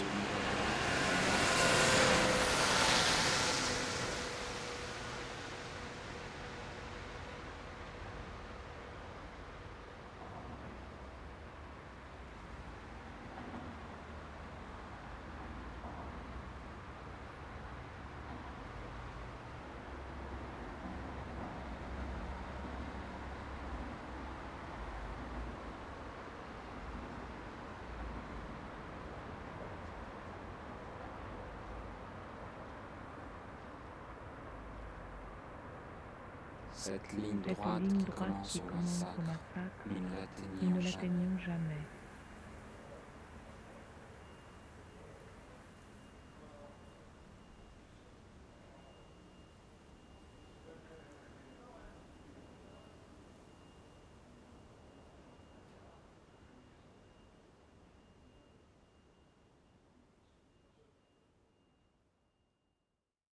Cette ligne Cette droite ligne qui droite commence qui au commence au massacre, massacre, nous ne nous l'atteignions ne jamais. l'atteignons jamais.